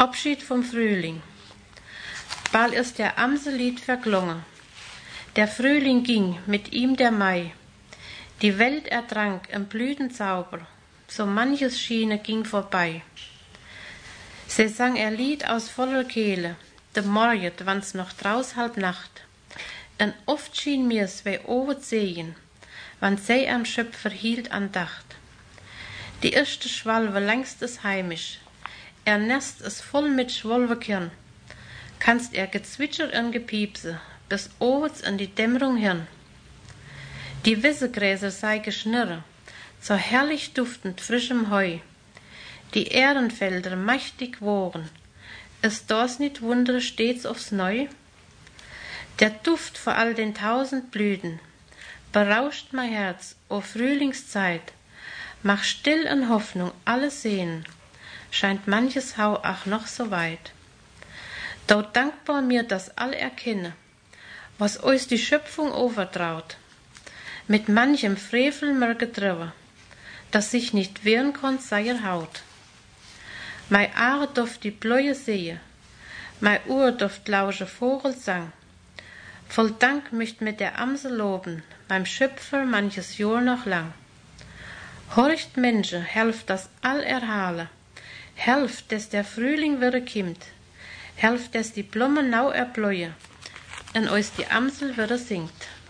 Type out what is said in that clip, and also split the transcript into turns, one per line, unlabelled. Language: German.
Abschied vom Frühling. Bald ist der Amsellied verklungen. Der Frühling ging, mit ihm der Mai. Die Welt ertrank im Blütenzauber, so manches Schiene ging vorbei. Sie sang er Lied aus voller Kehle, de Morgen, wann's noch draus halb Nacht. En oft schien mir's wie ovet sehen, wann sie am Schöpfer hielt Andacht. Die erste Schwalbe längst ist heimisch, er Nest ist voll mit Schwalbekern. Kannst er Gezwitscher und Gepiepse, bis ovets in die Dämmerung hirn. Die Wissegräser sei geschnirre, so herrlich duftend frischem Heu. Die Ehrenfelder mächtig wogen, ist das nicht Wunder stets aufs Neu? Der Duft vor all den 1000 Blüten berauscht mein Herz, o Frühlingszeit. Mach still in Hoffnung alles sehen, scheint manches Hau ach noch so weit. Dort dankbar mir das all erkenne, was euch die Schöpfung overtraut. Mit manchem Frevel mir getrieben, dass sich nicht wehren konnt seier Haut. Mei Aare doft die Bläue sehe, mei Ohr doft lausche Vogelsang. Voll Dank möcht mit der Amsel loben, beim Schöpfer manches Jahr noch lang. Horcht Menschen, helft das all erhale, helft, dass der Frühling wieder kimmt, helft, dass die Blumen nau erbläue, und euch die Amsel wieder singt.